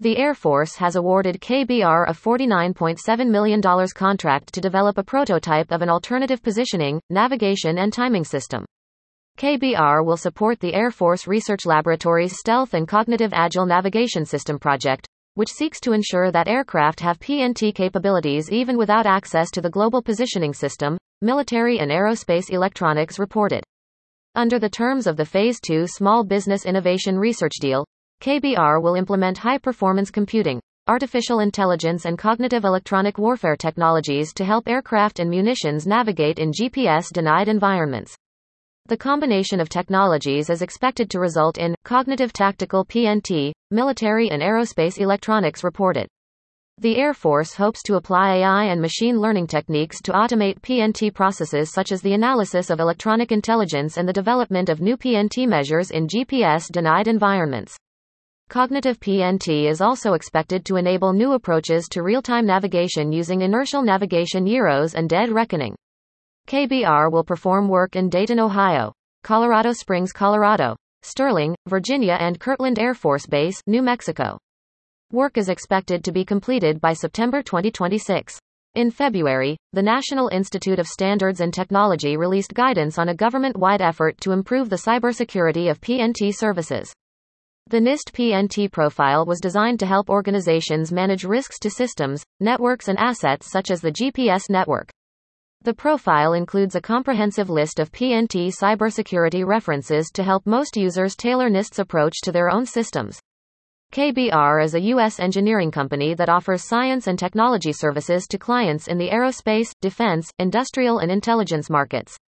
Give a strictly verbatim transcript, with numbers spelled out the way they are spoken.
The Air Force has awarded K B R a forty-nine point seven million dollars contract to develop a prototype of an alternative positioning, navigation and timing system. K B R will support the Air Force Research Laboratory's Stealth and Cognitive Agile Navigation System project, which seeks to ensure that aircraft have P N T capabilities even without access to the Global Positioning System, Military and Aerospace Electronics reported. Under the terms of the Phase two Small Business Innovation Research deal, K B R will implement high-performance computing, artificial intelligence and cognitive electronic warfare technologies to help aircraft and munitions navigate in G P S-denied environments. The combination of technologies is expected to result in cognitive tactical P N T, military and aerospace electronics reported. The Air Force hopes to apply A I and machine learning techniques to automate P N T processes such as the analysis of electronic intelligence and the development of new P N T measures in G P S-denied environments. Cognitive P N T is also expected to enable new approaches to real-time navigation using inertial navigation gyros and dead reckoning. K B R will perform work in Dayton, Ohio, Colorado Springs, Colorado, Sterling, Virginia and Kirtland Air Force Base, New Mexico. Work is expected to be completed by September twenty twenty-six. In February, the National Institute of Standards and Technology released guidance on a government-wide effort to improve the cybersecurity of P N T services. The NIST P N T profile was designed to help organizations manage risks to systems, networks and assets such as the G P S network. The profile includes a comprehensive list of P N T cybersecurity references to help most users tailor NIST's approach to their own systems. K B R is a U S engineering company that offers science and technology services to clients in the aerospace, defense, industrial and intelligence markets.